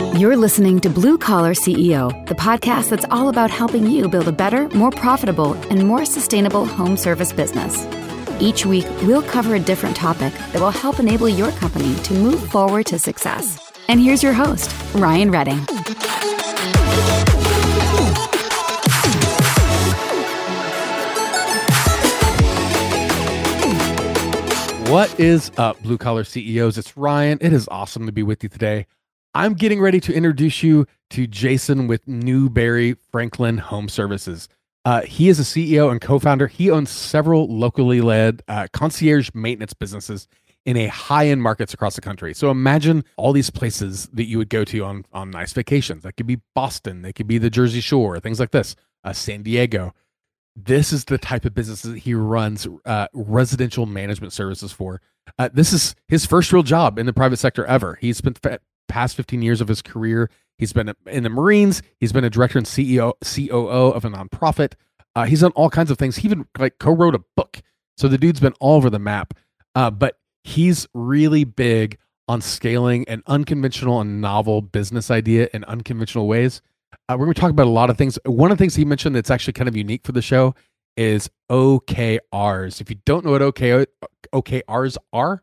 You're listening to Blue Collar CEO, the podcast that's all about helping you build a better, more profitable, and more sustainable home service business. Each week, we'll cover a different topic that will help enable your company to move forward to success. And here's your host, Ryan Redding. What is up, Blue Collar CEOs? It's Ryan. It is awesome to be with you today. I'm getting ready to introduce you to Jason with Newberry Franklin Home Services. He is a CEO and co-founder. He owns several locally led concierge maintenance businesses in a high-end markets across the country. So imagine all these places that you would go to on nice vacations. That could be Boston. They could be the Jersey Shore, things like this, San Diego. This is the type of business that he runs residential management services for. This is his first real job in the private sector ever. He's spent past 15 years of his career. He's been in the Marines. He's been a director and COO of a nonprofit. He's done all kinds of things. He even co-wrote a book. So the dude's been all over the map. But he's really big on scaling an unconventional and novel business idea in unconventional ways. We're going to talk about a lot of things. One of the things he mentioned that's actually kind of unique for the show is OKRs. If you don't know what OKRs are,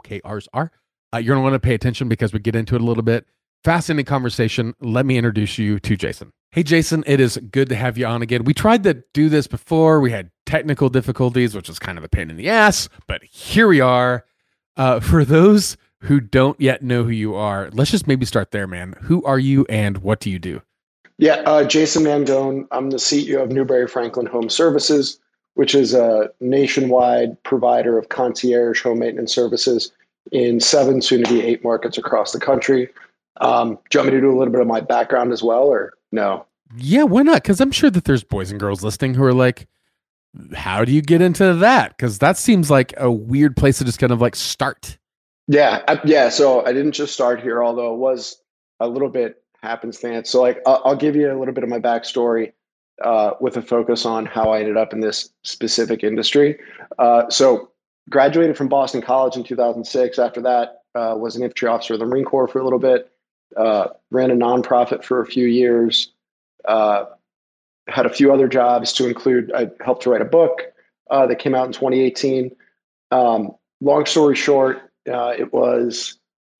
you're going to want to pay attention because we get into it a little bit. Fascinating conversation. Let me introduce you to Jason. Hey, Jason, it is good to have you on again. We tried to do this before. We had technical difficulties, which was kind of a pain in the ass, but here we are. For those who don't yet know who you are, let's just maybe start there, man. Who are you and what do you do? Yeah, Jason Mangone. I'm the CEO of Newberry Franklin Home Services, which is a nationwide provider of concierge home maintenance services in 7, soon to be 8 markets across the country. Do you want me to do a little bit of my background as well, or no? Yeah, why not? Because I'm sure that there's boys and girls listening who are like, how do you get into that? Because that seems like a weird place to just kind of start. Yeah. So I didn't just start here, although it was a little bit happenstance. So I'll give you a little bit of my backstory with a focus on how I ended up in this specific industry. So graduated from Boston College in 2006. After that, was an infantry officer of the Marine Corps for a little bit, ran a nonprofit for a few years, had a few other jobs to include, I helped to write a book that came out in 2018. Long story short, it was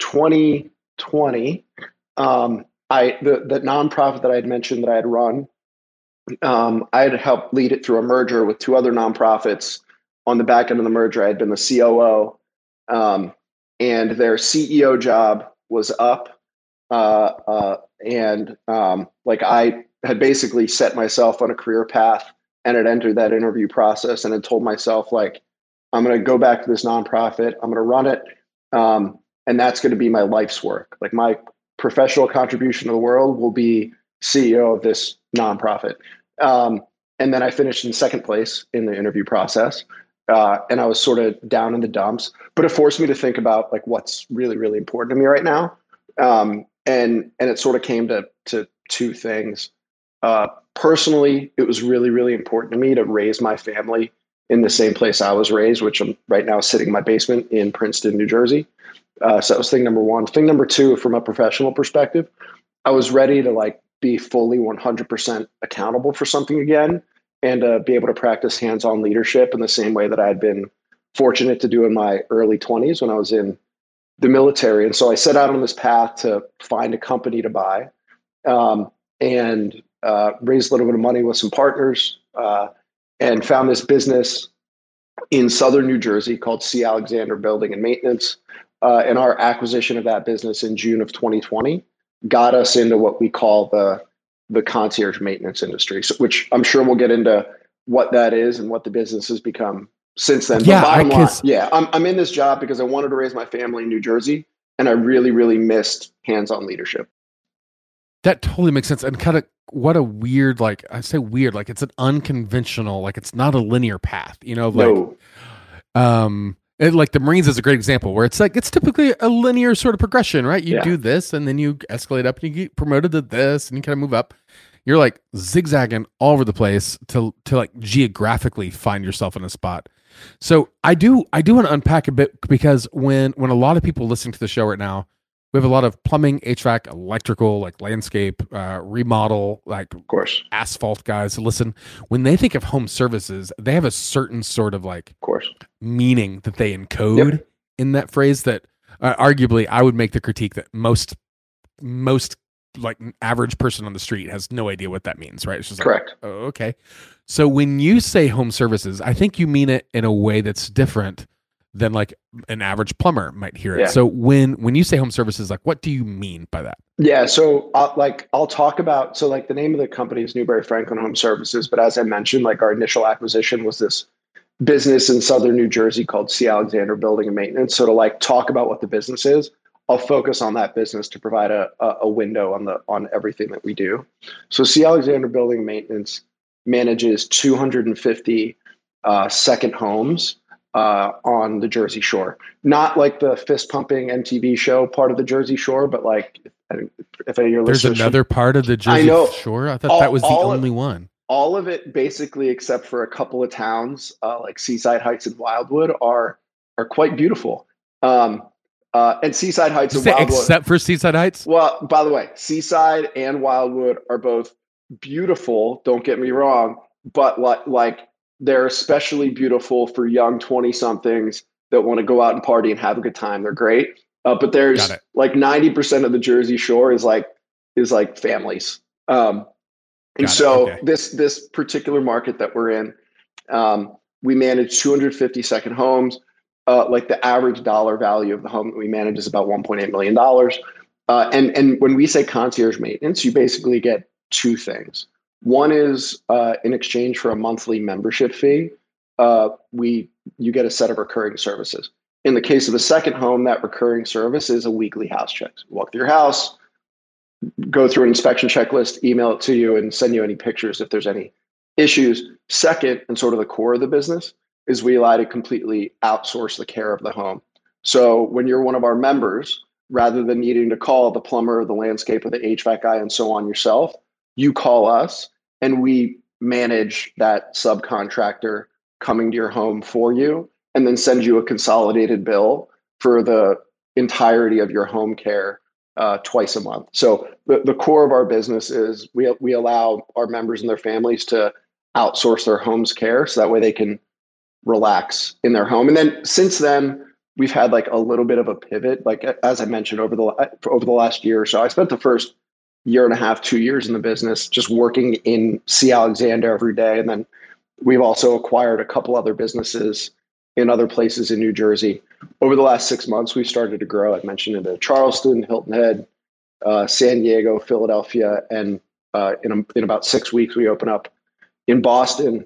2020. The nonprofit that I had mentioned that I had run, I had helped lead it through a merger with 2 other nonprofits. On the back end of the merger, I had been the COO, and their CEO job was up. I had basically set myself on a career path and had entered that interview process and had told myself, I'm going to go back to this nonprofit. I'm going to run it. And that's going to be my life's work. My professional contribution to the world will be CEO of this nonprofit. And then I finished in second place in the interview process. And I was sort of down in the dumps, but it forced me to think about what's really, really important to me right now. And it sort of came to 2 things. Personally, it was really, really important to me to raise my family in the same place I was raised, which I'm right now sitting in my basement in Princeton, New Jersey. So that was thing number 1. Thing number 2, from a professional perspective, I was ready to be fully 100% accountable for something again, and be able to practice hands-on leadership in the same way that I had been fortunate to do in my early 20s when I was in the military. And so I set out on this path to find a company to buy, and raised a little bit of money with some partners, and found this business in southern New Jersey called C. Alexander Building and Maintenance. And our acquisition of that business in June of 2020 got us into what we call the concierge maintenance industry, which I'm sure we'll get into what that is and what the business has become since then. Yeah, I'm in this job because I wanted to raise my family in New Jersey, and I really, really missed hands-on leadership. That totally makes sense. And kind of what a weird, I say weird, it's an unconventional, it's not a linear path, No. The Marines is a great example where it's typically a linear sort of progression, right? You do this and then you escalate up and you get promoted to this and you kind of move up. You're zigzagging all over the place to geographically find yourself in a spot. So I do want to unpack a bit, because when a lot of people listening to the show right now we have a lot of plumbing, HVAC, electrical, like landscape, remodel, like Of course. asphalt guys. Listen, when they think of home services, they have a certain sort of like Of course. meaning that they encode in that phrase that arguably I would make the critique that most like average person on the street has no idea what that means, right? It's just Correct. like, oh, okay. So when you say home services, I think you mean it in a way that's different than like an average plumber might hear it. Yeah. So when you say home services, like what do you mean by that? Yeah. So I'll talk about, so like the name of the company is Newberry Franklin Home Services. But as I mentioned, like our initial acquisition was this business in Southern New Jersey called C. Alexander Building and Maintenance. So to like talk about what the business is, I'll focus on that business to provide a window on everything that we do. So C. Alexander Building and Maintenance manages 250 second homes on the Jersey Shore. Not like the fist pumping MTV show part of the Jersey Shore, but like if any of your There's listeners, another part of the Jersey Shore. I thought that was the only one. All of it, basically, except for a couple of towns like Seaside Heights and Wildwood, are quite beautiful. And Seaside Heights and Wildwood, except for Seaside Heights. Well, by the way, Seaside and Wildwood are both beautiful. Don't get me wrong, but like they're especially beautiful for young 20-somethings that want to go out and party and have a good time. They're great. But there's like 90% of the Jersey Shore is like families. This particular market that we're in, we manage 250 second homes. Like the average dollar value of the home that we manage is about $1.8 million. And when we say concierge maintenance, you basically get two things. One is in exchange for a monthly membership fee, you get a set of recurring services. In the case of the second home, that recurring service is a weekly house check. So walk through your house, go through an inspection checklist, email it to you, and send you any pictures if there's any issues. Second, and sort of the core of the business, is we allow to completely outsource the care of the home. So when you're one of our members, rather than needing to call the plumber, the landscape, or the HVAC guy and so on yourself, you call us and we manage that subcontractor coming to your home for you and then send you a consolidated bill for the entirety of your home care twice a month. So the core of our business is we allow our members and their families to outsource their home's care so that way they can relax in their home. And then since then, we've had like a little bit of a pivot. Like as I mentioned, over the last year or so, I spent the first year and a half, 2 years in the business, just working in C. Alexander every day. And then we've also acquired a couple other businesses in other places in New Jersey. Over the last 6 months, we've started to grow. I mentioned into Charleston, Hilton Head, San Diego, Philadelphia, and in about 6 weeks, we open up in Boston.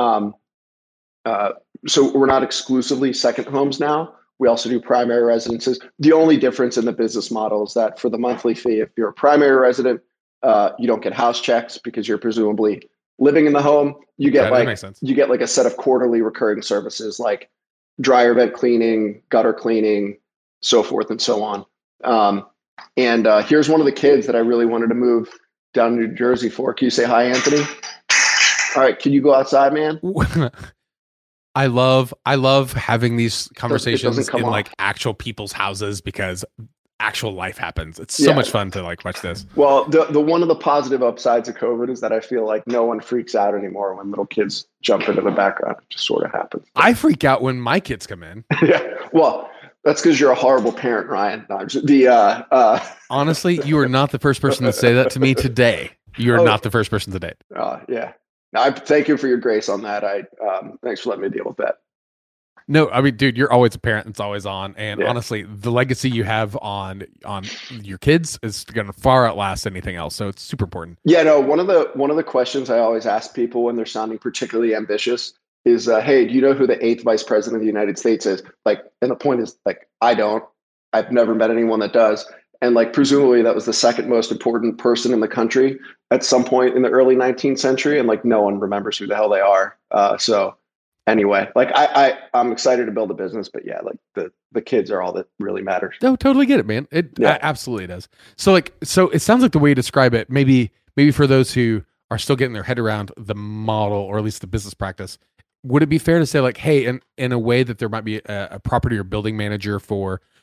So we're not exclusively second homes now. We also do primary residences. The only difference in the business model is that for the monthly fee, if you're a primary resident, you don't get house checks because you're presumably living in the home. You get like a set of quarterly recurring services like dryer vent cleaning, gutter cleaning, so forth and so on. And here's one of the kids that I really wanted to move down to New Jersey for. Can you say hi, Anthony? All right, can you go outside, man? I love having these conversations in like off. actual people's houses because actual life happens. It's so much fun to like watch this. Well, the one of the positive upsides of COVID is that I feel like no one freaks out anymore when little kids jump into the background. It just sort of happens. I freak out when my kids come in. Yeah. Well, that's because you're a horrible parent, Ryan. Honestly, you are not the first person to say that to me today. You are not the first person today. Yeah. I thank you for your grace on that. Thanks for letting me deal with that. No, I mean, dude, you're always a parent. It's always on. And honestly, the legacy you have on your kids is going to far outlast anything else. So it's super important. Yeah, no, one of the questions I always ask people when they're sounding particularly ambitious is, hey, do you know who the 8th vice president of the United States is? Like, and the point is like, I don't. I've never met anyone that does. And like, presumably that was the second most important person in the country at some point in the early 19th century. And like, no one remembers who the hell they are. So anyway, like I'm excited to build a business, but yeah, like the kids are all that really matters. No, totally get it, man. It absolutely does. So it sounds like the way you describe it, maybe for those who are still getting their head around the model or at least the business practice, would it be fair to say like, hey, in a way that there might be a property or building manager for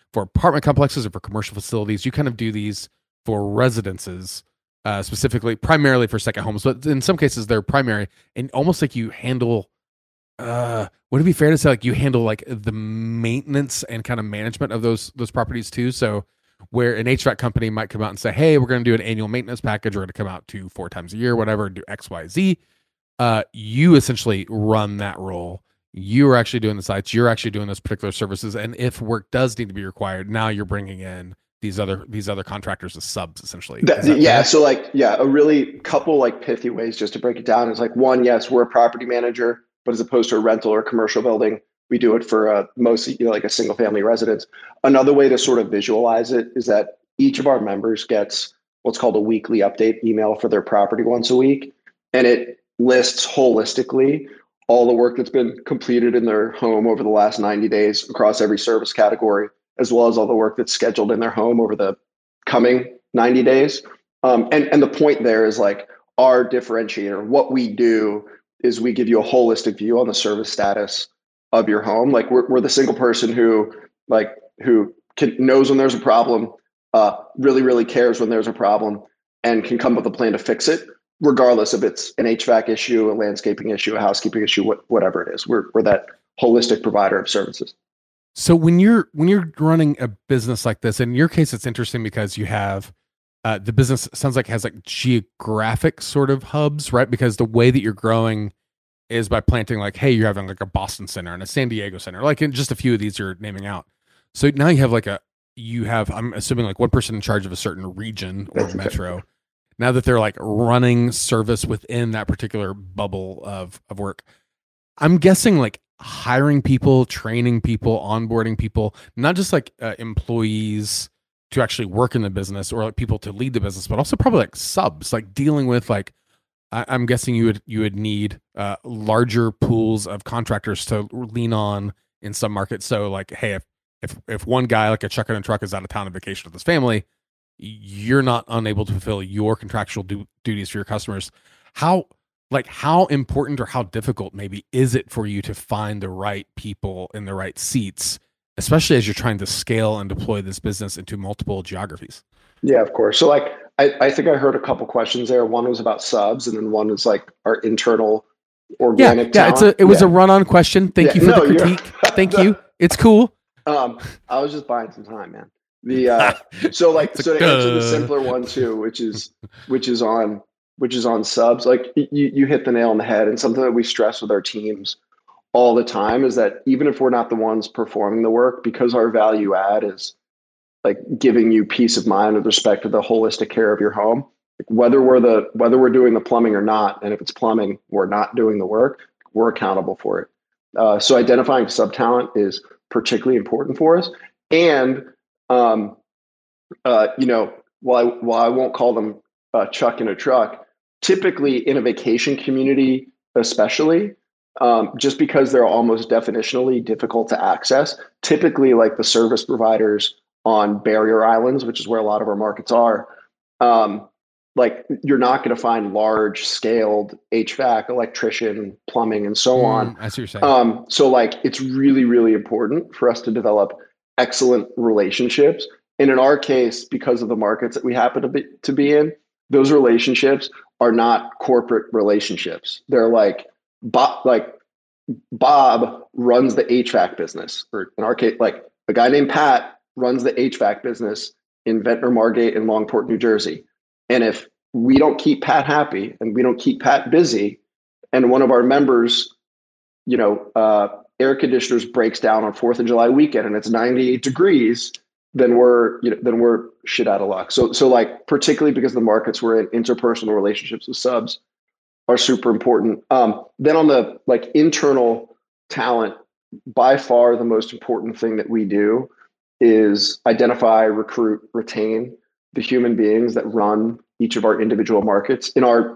for apartment complexes or for commercial facilities. You kind of do these for residences, specifically, primarily for second homes, but in some cases they're primary, and almost like you handle. Would it be fair to say like you handle like the maintenance and kind of management of those properties too? So where an HVAC company might come out and say, "Hey, we're going to do an annual maintenance package. We're going to come out to 4 times a year, whatever, and do X, Y, Z." You essentially run that role. You are actually doing the sites. You're actually doing those particular services, and if work does need to be required, now you're bringing in these other contractors as subs, essentially. Yeah. So a really couple like pithy ways just to break it down is like, one, yes, we're a property manager, but as opposed to a rental or commercial building, we do it for mostly like a single family residence. Another way to sort of visualize it is that each of our members gets what's called a weekly update email for their property once a week, and it lists holistically all the work that's been completed in their home over the last 90 days across every service category, as well as all the work that's scheduled in their home over the coming 90 days. And the point there is like our differentiator. What we do is we give you a holistic view on the service status of your home. Like we're the single person who knows when there's a problem, really, really cares when there's a problem, and can come up with a plan to fix it, regardless if it's an HVAC issue, a landscaping issue, a housekeeping issue, whatever it is. We're that holistic provider of services. So when you're running a business like this, in your case, it's interesting because you have the business sounds like has like geographic sort of hubs, right? Because the way that you're growing is by planting like, hey, you're having like a Boston center and a San Diego center, like in just a few of these you're naming out. So now you have I'm assuming like one person in charge of a certain region or metro. Now that they're like running service within that particular bubble of work, I'm guessing like hiring people, training people, onboarding people, not just like employees to actually work in the business or like people to lead the business, but also probably like subs, like dealing with like, I'm guessing you would need larger pools of contractors to lean on in some markets. So like, hey, if one guy like a chuck in a truck is out of town on vacation with his family, you're not unable to fulfill your contractual duties for your customers. How important or how difficult maybe is it for you to find the right people in the right seats, especially as you're trying to scale and deploy this business into multiple geographies? Yeah, of course. So like, I think I heard a couple questions there. One was about subs, and then one was like our internal organic talent. It was a run-on question. Thank you for the critique. Thank you. It's cool. I was just buying some time, man. So to answer the simpler one too, which is on subs, like you hit the nail on the head. And something that we stress with our teams all the time is that even if we're not the ones performing the work, because our value add is like giving you peace of mind with respect to the holistic care of your home, whether we're doing the plumbing or not, and if it's plumbing, we're not doing the work, we're accountable for it. So identifying sub talent is particularly important for us. And while I won't call them chuck in a truck, typically in a vacation community, especially, just because they're almost definitionally difficult to access, typically like the service providers on barrier islands, which is where a lot of our markets are, like you're not going to find large scaled HVAC, electrician, plumbing, and so on. I see what you're saying. So like it's really, really important for us to develop excellent relationships. And in our case, because of the markets that we happen to be in, those relationships are not corporate relationships. They're like Bob runs the HVAC business, or in our case, like a guy named Pat runs the HVAC business in Ventnor, Margate, and Longport, New Jersey. And if we don't keep Pat happy and we don't keep Pat busy, and one of our members, air conditioners breaks down on 4th of July weekend and it's 98 degrees, then we're shit out of luck. So like, particularly because the markets we're in, interpersonal relationships with subs are super important. Then on the like internal talent, by far the most important thing that we do is identify, recruit, retain the human beings that run each of our individual markets. In our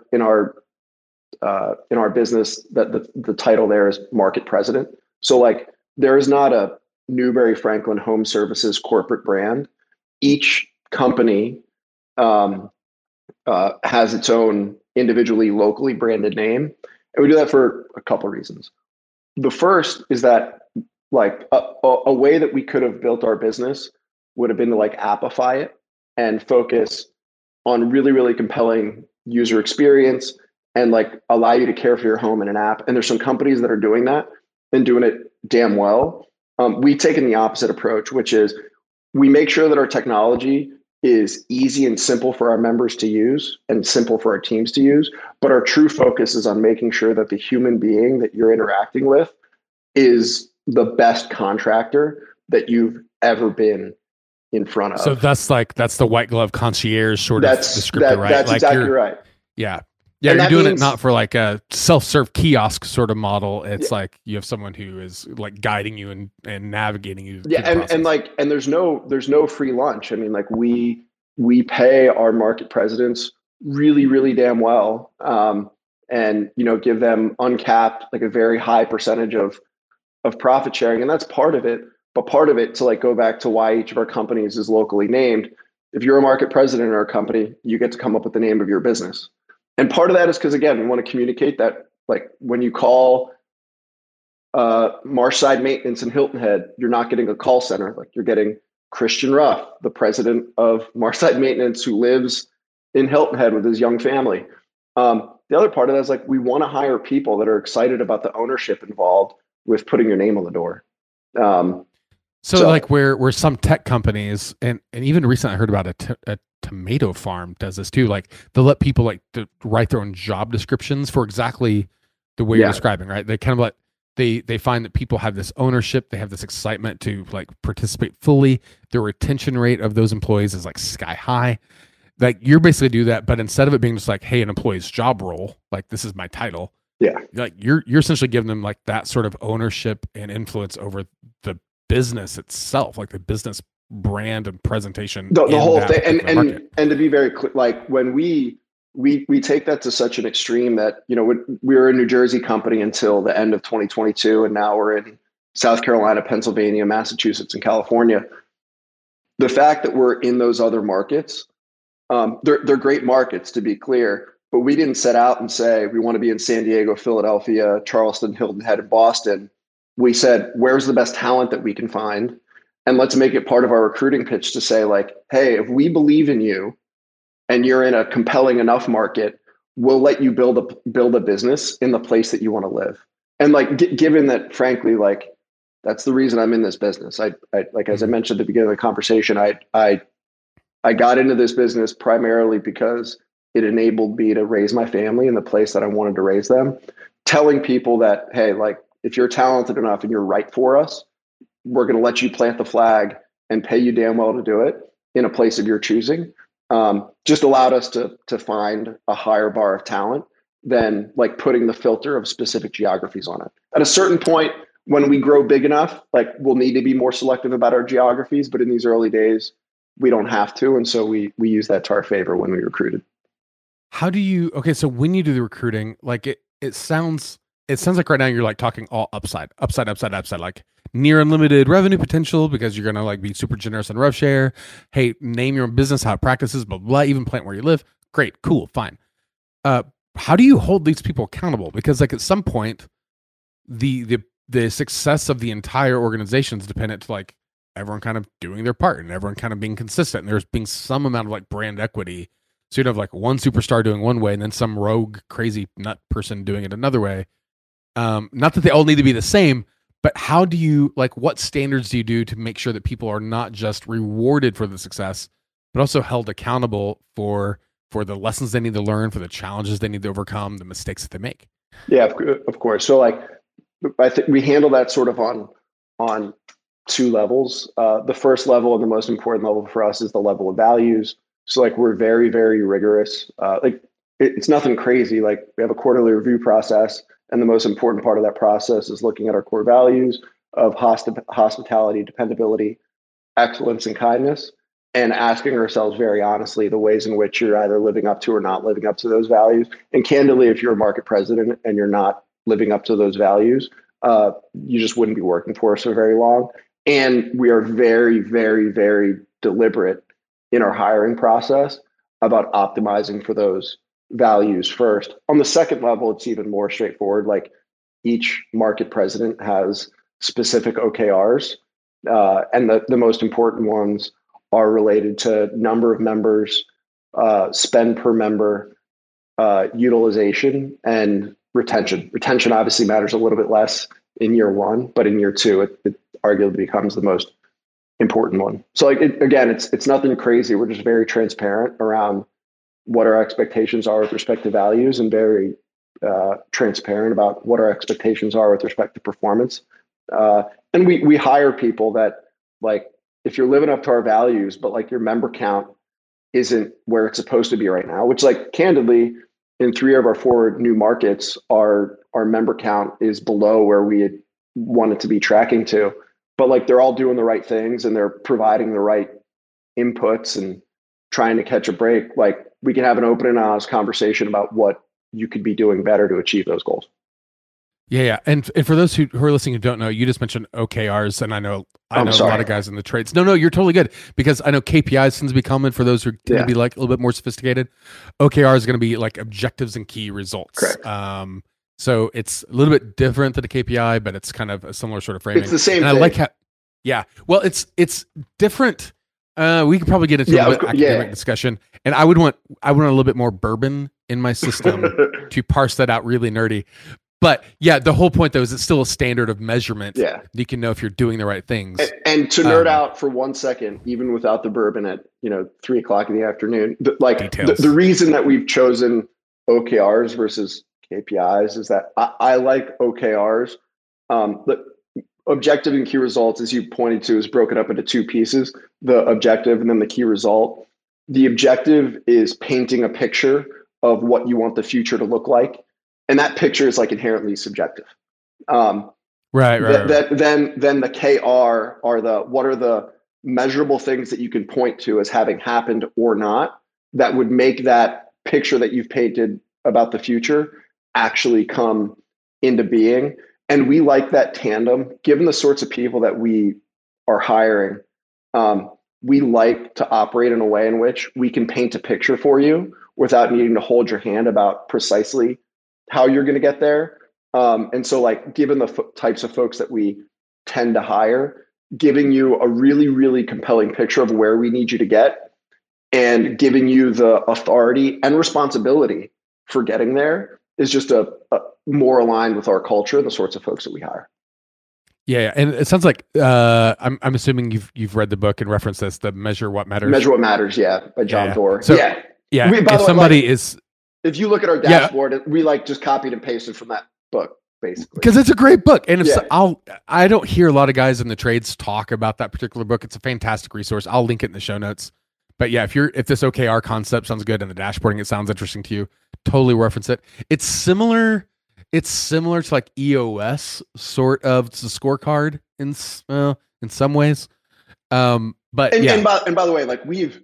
business, that the title there is market president. So like there is not a Newbury Franklin Home Services corporate brand. Each company has its own individually locally branded name. And we do that for a couple of reasons. The first is that like a way that we could have built our business would have been to like appify it and focus on really, really compelling user experience and like allow you to care for your home in an app. And there's some companies that are doing that and doing it damn well. We've taken the opposite approach, which is we make sure that our technology is easy and simple for our members to use and simple for our teams to use. But our true focus is on making sure that the human being that you're interacting with is the best contractor that you've ever been in front of. So that's the white glove concierge sort of descriptor, right? That's like exactly right. Yeah. Yeah, and you're doing it not for like a self-serve kiosk sort of model. It's like you have someone who is like guiding you and navigating you. Yeah, and there's no free lunch. I mean, like we pay our market presidents really, really damn well, and give them uncapped, like a very high percentage of profit sharing, and that's part of it. But part of it, to like go back to why each of our companies is locally named. If you're a market president in our company, you get to come up with the name of your business. And part of that is because, again, we want to communicate that, like, when you call Marshside Maintenance in Hilton Head, you're not getting a call center. Like, you're getting Christian Ruff, the president of Marshside Maintenance, who lives in Hilton Head with his young family. The other part of that is, like, we want to hire people that are excited about the ownership involved with putting your name on the door. So like where some tech companies, and even recently I heard about a tomato farm does this too. Like they'll let people like to write their own job descriptions for exactly the way you're describing, right? They kind of like, they find that people have this ownership, they have this excitement to like participate fully. The retention rate of those employees is like sky high. Like you're basically do that, but instead of it being just like, hey, an employee's job role, like this is my title. Yeah. Like you're essentially giving them like that sort of ownership and influence over the business itself, like the business brand and presentation, the whole thing. And to be very clear, like when we take that to such an extreme that, we were a New Jersey company until the end of 2022. And now we're in South Carolina, Pennsylvania, Massachusetts, and California. The fact that we're in those other markets, they're great markets, to be clear, but we didn't set out and say, we want to be in San Diego, Philadelphia, Charleston, Hilton Head, and Boston. We said, where's the best talent that we can find? And let's make it part of our recruiting pitch to say, like, hey, if we believe in you and you're in a compelling enough market, we'll let you build a business in the place that you want to live. And like, given that, frankly, like, that's the reason I'm in this business. I like, as I mentioned at the beginning of the conversation, I got into this business primarily because it enabled me to raise my family in the place that I wanted to raise them. Telling people that, hey, like, if you're talented enough and you're right for us, we're going to let you plant the flag and pay you damn well to do it in a place of your choosing. Just allowed us to find a higher bar of talent than like putting the filter of specific geographies on it. At a certain point, when we grow big enough, like we'll need to be more selective about our geographies, but in these early days, we don't have to. And so we use that to our favor when we recruited. So when you do the recruiting, like it sounds like right now you're like talking all upside, like near unlimited revenue potential because you're going to like be super generous on rev share. Hey, name your own business, how it practices, blah, blah, even plant where you live. Great, cool, fine. How do you hold these people accountable? Because like at some point, the success of the entire organization is dependent to like everyone kind of doing their part and everyone kind of being consistent. And there's being some amount of like brand equity. So you'd have like one superstar doing one way and then some rogue crazy nut person doing it another way. Not that they all need to be the same, but how do you, like, what standards do you do to make sure that people are not just rewarded for the success, but also held accountable for the lessons they need to learn, for the challenges they need to overcome, the mistakes that they make? Yeah, of course. So like, I think we handle that sort of on two levels. The first level and the most important level for us is the level of values. So like, we're very, very rigorous. It's nothing crazy. Like we have a quarterly review process. And the most important part of that process is looking at our core values of hospitality, dependability, excellence, and kindness, and asking ourselves very honestly the ways in which you're either living up to or not living up to those values. And candidly, if you're a market president and you're not living up to those values, you just wouldn't be working for us for very long. And we are very, very, very deliberate in our hiring process about optimizing for those values first. On the second level, it's even more straightforward. Like each market president has specific OKRs, and the most important ones are related to number of members, spend per member, utilization, and retention. Retention obviously matters a little bit less in year one, but in year two, it arguably becomes the most important one. So like, again, it's nothing crazy. We're just very transparent around what our expectations are with respect to values, and very transparent about what our expectations are with respect to performance. And we hire people that, like, if you're living up to our values, but like your member count isn't where it's supposed to be right now, which, like, candidly, in 3 of our 4 new markets, our member count is below where we had wanted to be tracking to, but like they're all doing the right things and they're providing the right inputs and trying to catch a break. Like, we can have an open and honest conversation about what you could be doing better to achieve those goals. Yeah. And for those who are listening who don't know, you just mentioned OKRs, and I know a lot of guys in the trades. No, you're totally good, because I know KPIs tends to be common for those who tend to be like a little bit more sophisticated. OKR is going to be like objectives and key results. Correct. So it's a little bit different than a KPI, but it's kind of a similar sort of framing. It's the same thing. I like how, well, it's different. We could probably get into a bit academic discussion, and I want a little bit more bourbon in my system to parse that out really nerdy. But yeah, the whole point though is it's still a standard of measurement. Yeah, you can know if you're doing the right things. And to nerd out for 1 second, even without the bourbon at 3:00 in the afternoon, the reason that we've chosen OKRs versus KPIs is that I like OKRs. The objective and key results, as you pointed to, is broken up into 2 pieces: the objective and then the key result. The objective is painting a picture of what you want the future to look like. And that picture is like inherently subjective. Right. Then the KR are what are the measurable things that you can point to as having happened or not that would make that picture that you've painted about the future actually come into being. And we like that tandem, given the sorts of people that we are hiring. We like to operate in a way in which we can paint a picture for you without needing to hold your hand about precisely how you're going to get there. And so, like, given the types of folks that we tend to hire, giving you a really, really compelling picture of where we need you to get, and giving you the authority and responsibility for getting there is just a more aligned with our culture and the sorts of folks that we hire. Yeah, and it sounds like I'm assuming you've read the book and referenced this, the Measure What Matters. Measure What Matters, by John Doerr. So, if you look at our dashboard, we like just copied and pasted from that book, basically. Because it's a great book. And I don't hear a lot of guys in the trades talk about that particular book. It's a fantastic resource. I'll link it in the show notes. But yeah, if this OKR concept sounds good and the dashboarding, it sounds interesting to you, totally reference it. It's similar to like EOS, sort of. It's a scorecard in some ways. And by the way, like we've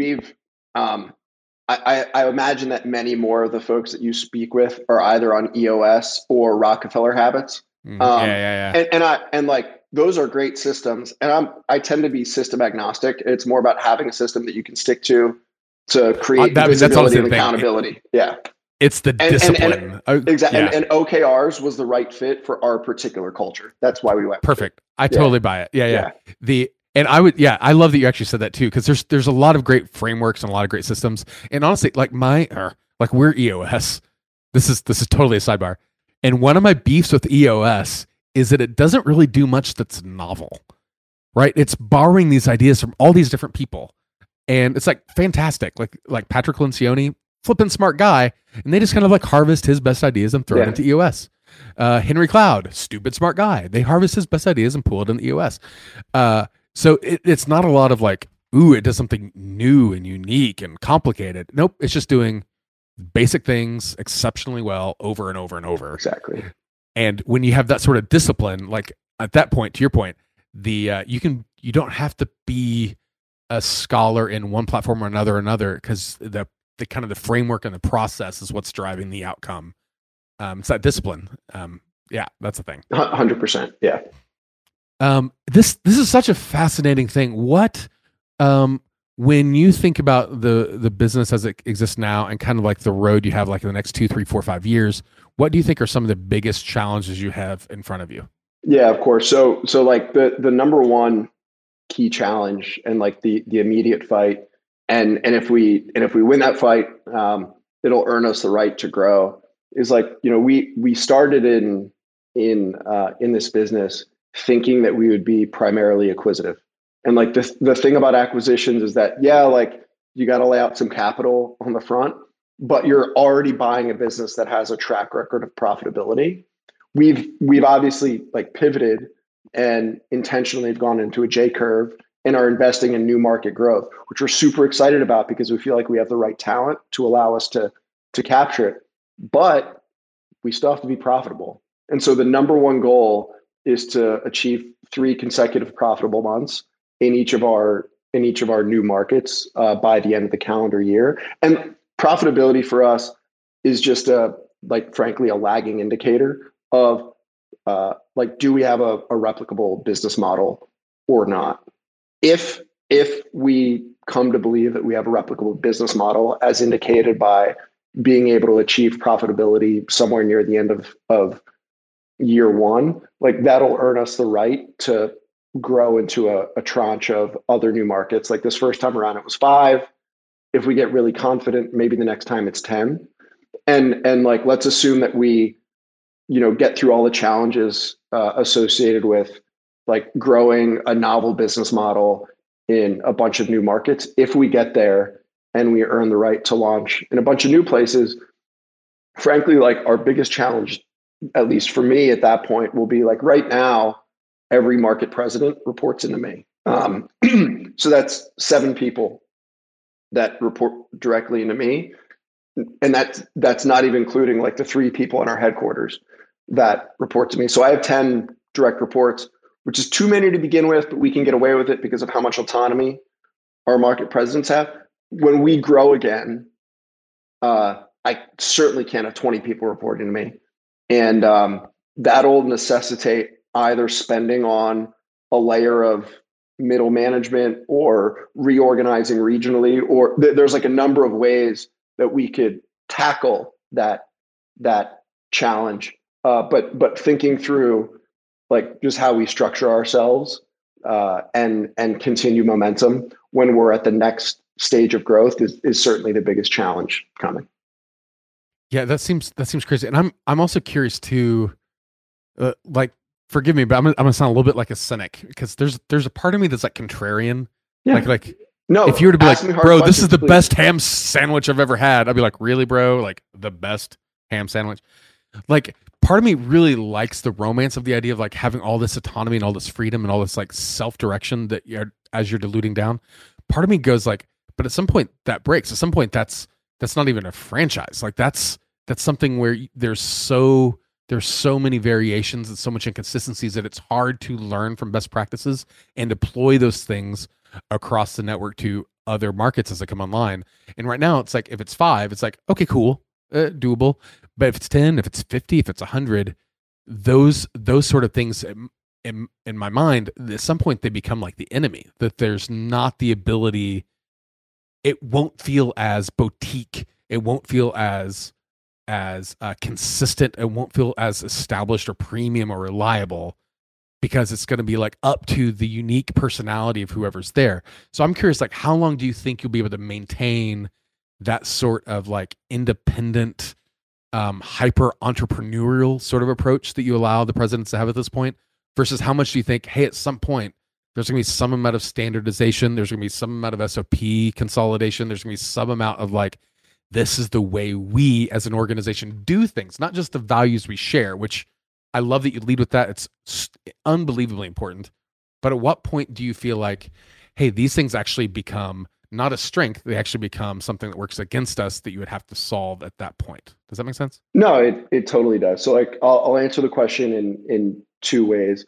I imagine that many more of the folks that you speak with are either on EOS or Rockefeller Habits. And like, those are great systems. And I tend to be system agnostic. It's more about having a system that you can stick to create visibility and accountability. Yeah. It's the discipline. Exactly. And OKRs was the right fit for our particular culture. That's why we went. Perfect. I totally buy it. Yeah. I love that you actually said that too, because there's a lot of great frameworks and a lot of great systems. And honestly, like we're EOS. This is totally a sidebar. And one of my beefs with EOS is that it doesn't really do much that's novel, right? It's borrowing these ideas from all these different people, and it's like fantastic. Like Patrick Lencioni, flipping smart guy, and they just kind of like harvest his best ideas and throw it into EOS. Henry Cloud, stupid smart guy. They harvest his best ideas and pull it into EOS. So it's not a lot of like, ooh, it does something new and unique and complicated. Nope, it's just doing basic things exceptionally well over and over and over. Exactly. And when you have that sort of discipline, like at that point, to your point, you don't have to be a scholar in one platform or another, because the kind of the framework and the process is what's driving the outcome. It's that discipline. That's the thing. 100%. Yeah. This is such a fascinating thing. What, when you think about the business as it exists now and kind of like the road you have like in the next 2, 3, 4, 5 years, what do you think are some of the biggest challenges you have in front of you? Yeah, of course. So like the number one key challenge and like the immediate fight. And if we win that fight, it'll earn us the right to grow. Is like, we started in this business thinking that we would be primarily acquisitive. And like the thing about acquisitions is that, yeah, like you got to lay out some capital on the front, but you're already buying a business that has a track record of profitability. We've obviously like pivoted and intentionally have gone into a J curve and are investing in new market growth, which we're super excited about because we feel like we have the right talent to allow us to capture it. But we still have to be profitable. And so the number one goal is to achieve 3 consecutive profitable months in each of our new markets by the end of the calendar year. And profitability for us is just frankly a lagging indicator of do we have a replicable business model or not? If we come to believe that we have a replicable business model, as indicated by being able to achieve profitability somewhere near the end of year one, like that'll earn us the right to grow into a tranche of other new markets. Like this first time around, it was 5. If we get really confident, maybe the next time it's 10. And like, let's assume that we, get through all the challenges associated with like growing a novel business model in a bunch of new markets. If we get there and we earn the right to launch in a bunch of new places, frankly, like our biggest challenge, at least for me at that point, will be like right now, every market president reports into me. So that's 7 people that report directly into me. And that's not even including like the 3 people in our headquarters that report to me. So I have 10 direct reports, which is too many to begin with, but we can get away with it because of how much autonomy our market presidents have. When we grow again, I certainly can't have 20 people reporting to me. And that'll necessitate either spending on a layer of middle management or reorganizing regionally, or there's like a number of ways that we could tackle that challenge. But thinking through like just how we structure ourselves and continue momentum when we're at the next stage of growth is certainly the biggest challenge coming. Yeah, that seems crazy. And I'm also curious too, like, forgive me, but I'm gonna sound a little bit like a cynic because there's a part of me that's like contrarian. Yeah. Like no, if you were to be like, bro, this is the please. best ham sandwich I've ever had, I'd be like, really, bro? Like the best ham sandwich? Like part of me really likes the romance of the idea of like having all this autonomy and all this freedom and all this like self-direction that as you're diluting down. Part of me goes like, but at some point that breaks. At some point that's not even a franchise. Like that's something where there's so many variations and so much inconsistencies that it's hard to learn from best practices and deploy those things across the network to other markets as they come online. And right now it's like, if it's 5, it's like, okay, cool, doable. But if it's 10, if it's 50, if it's 100, those sort of things in my mind, at some point they become like the enemy, that there's not the ability, it won't feel as boutique. It won't feel as consistent. It won't feel as established or premium or reliable because it's going to be like up to the unique personality of whoever's there. So I'm curious, like, how long do you think you'll be able to maintain that sort of like independent, hyper entrepreneurial sort of approach that you allow the presidents to have at this point versus how much do you think, hey, at some point there's going to be some amount of standardization. There's going to be some amount of SOP consolidation. There's going to be some amount of like, this is the way we as an organization do things, not just the values we share, which I love that you lead with that. It's unbelievably important. But at what point do you feel like, hey, these things actually become not a strength, they actually become something that works against us that you would have to solve at that point? Does that make sense? No, it totally does. So like, I'll answer the question in 2 ways.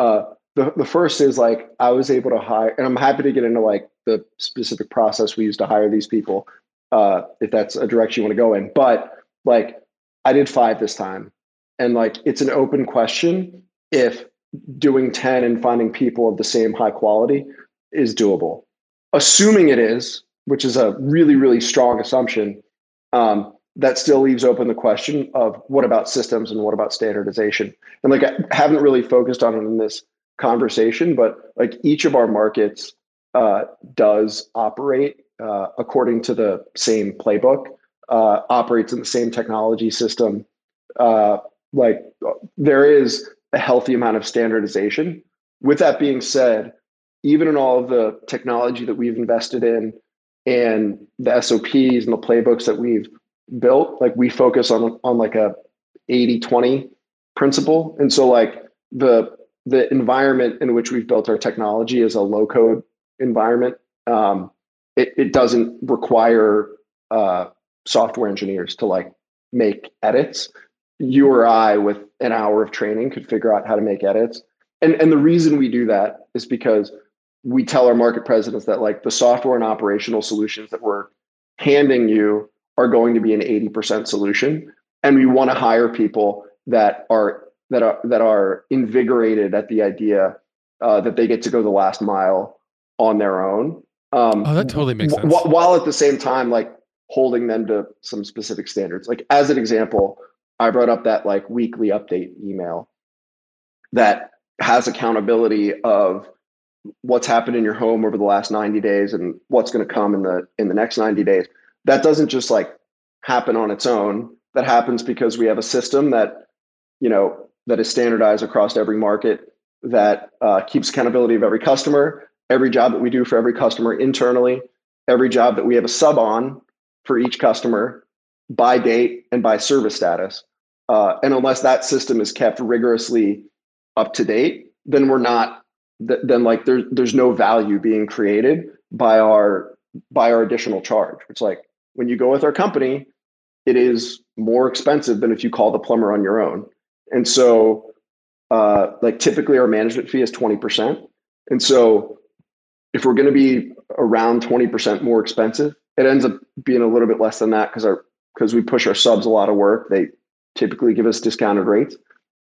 The first is like, I was able to hire, and I'm happy to get into like the specific process we used to hire these people, if that's a direction you want to go in. But like, I did 5 this time. And like, it's an open question if doing 10 and finding people of the same high quality is doable. Assuming it is, which is a really, really strong assumption, that still leaves open the question of what about systems and what about standardization? And like, I haven't really focused on it in this conversation, but like each of our markets does operate according to the same playbook, operates in the same technology system. Like there is a healthy amount of standardization. With that being said, even in all of the technology that we've invested in and the SOPs and the playbooks that we've built, like we focus on like a 80-20 principle. And so like the environment in which we've built our technology is a low code environment. It doesn't require software engineers to like make edits. You or I with an hour of training could figure out how to make edits. And the reason we do that is because we tell our market presidents that like the software and operational solutions that we're handing you are going to be an 80% solution. And we want to hire people that are invigorated at the idea that they get to go the last mile on their own. That totally makes sense. While at the same time, like holding them to some specific standards. Like as an example, I brought up that like weekly update email that has accountability of what's happened in your home over the last 90 days and what's going to come in the next 90 days. That doesn't just like happen on its own. That happens because we have a system that, you know, that is standardized across every market, that keeps accountability of every customer, every job that we do for every customer internally, every job that we have a sub on for each customer by date and by service status. And unless that system is kept rigorously up to date, then we're not, then like there's no value being created by our additional charge. It's like when you go with our company, it is more expensive than if you call the plumber on your own. And so like typically our management fee is 20%. And so if we're going to be around 20% more expensive, it ends up being a little bit less than that because we push our subs a lot of work. They typically give us discounted rates.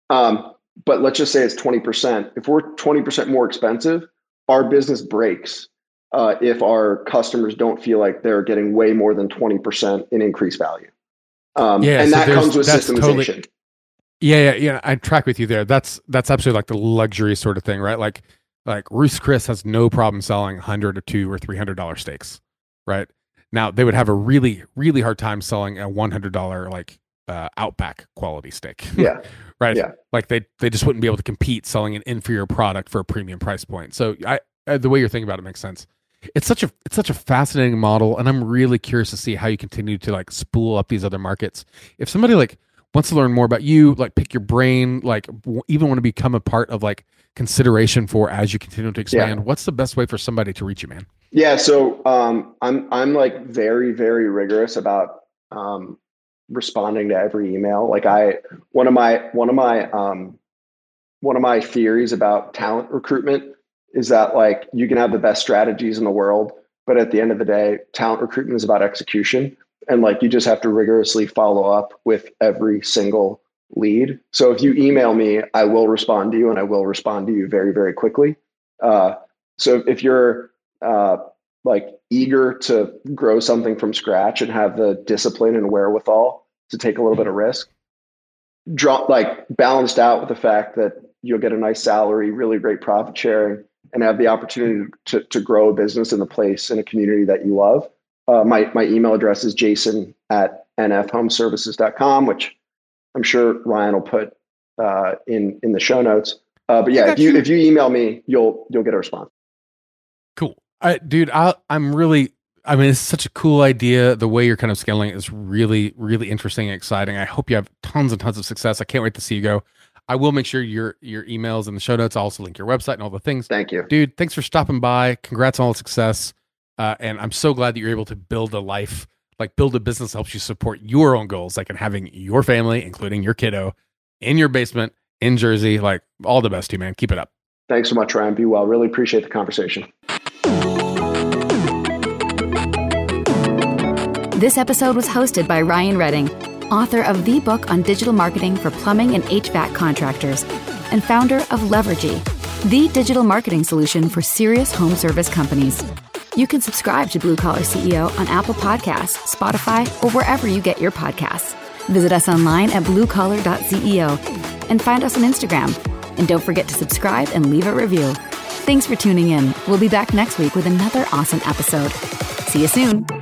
But let's just say it's 20%. If we're 20% more expensive, our business breaks if our customers don't feel like they're getting way more than 20% in increased value. And so that comes with systemization. Yeah. I track with you there. That's absolutely like the luxury sort of thing, right? Like Ruth's Chris has no problem selling $100 or $200 or $300 steaks, right? Now they would have a really, really hard time selling a $100 like Outback quality steak. Yeah. Right. Yeah. Like they just wouldn't be able to compete selling an inferior product for a premium price point. So the way you're thinking about it makes sense. It's such a fascinating model, and I'm really curious to see how you continue to like spool up these other markets. If somebody like wants to learn more about you, like pick your brain, like even want to become a part of like consideration for as you continue to expand, what's the best way for somebody to reach you, man? Yeah. So I'm like very, very rigorous about responding to every email. Like one of my theories about talent recruitment is that like you can have the best strategies in the world, but at the end of the day, talent recruitment is about execution. And like you just have to rigorously follow up with every single lead. So if you email me, I will respond to you, and I will respond to you very, very quickly. So if you're like eager to grow something from scratch and have the discipline and wherewithal to take a little bit of risk, balanced out with the fact that you'll get a nice salary, really great profit sharing, and have the opportunity to grow a business in a place, in a community that you love. My email address is jason@nfhomeservices.com, which I'm sure Ryan will put in the show notes. But yeah, if you email me, you'll get a response. Cool. Dude, it's such a cool idea. The way you're kind of scaling it is really, really interesting and exciting. I hope you have tons and tons of success. I can't wait to see you go. I will make sure your emails in the show notes. I'll also link your website and all the things. Thank you. Dude, thanks for stopping by. Congrats on all the success. And I'm so glad that you're able to build a life, like build a business that helps you support your own goals, like in having your family, including your kiddo, in your basement in Jersey. Like all the best to you, man. Keep it up. Thanks so much, Ryan. Be well. Really appreciate the conversation. This episode was hosted by Ryan Redding, author of the book on digital marketing for plumbing and HVAC contractors, and founder of Levergy, the digital marketing solution for serious home service companies. You can subscribe to Blue Collar CEO on Apple Podcasts, Spotify, or wherever you get your podcasts. Visit us online at bluecollar.ceo and find us on Instagram And don't forget to subscribe and leave a review. Thanks for tuning in. We'll be back next week with another awesome episode. See you soon.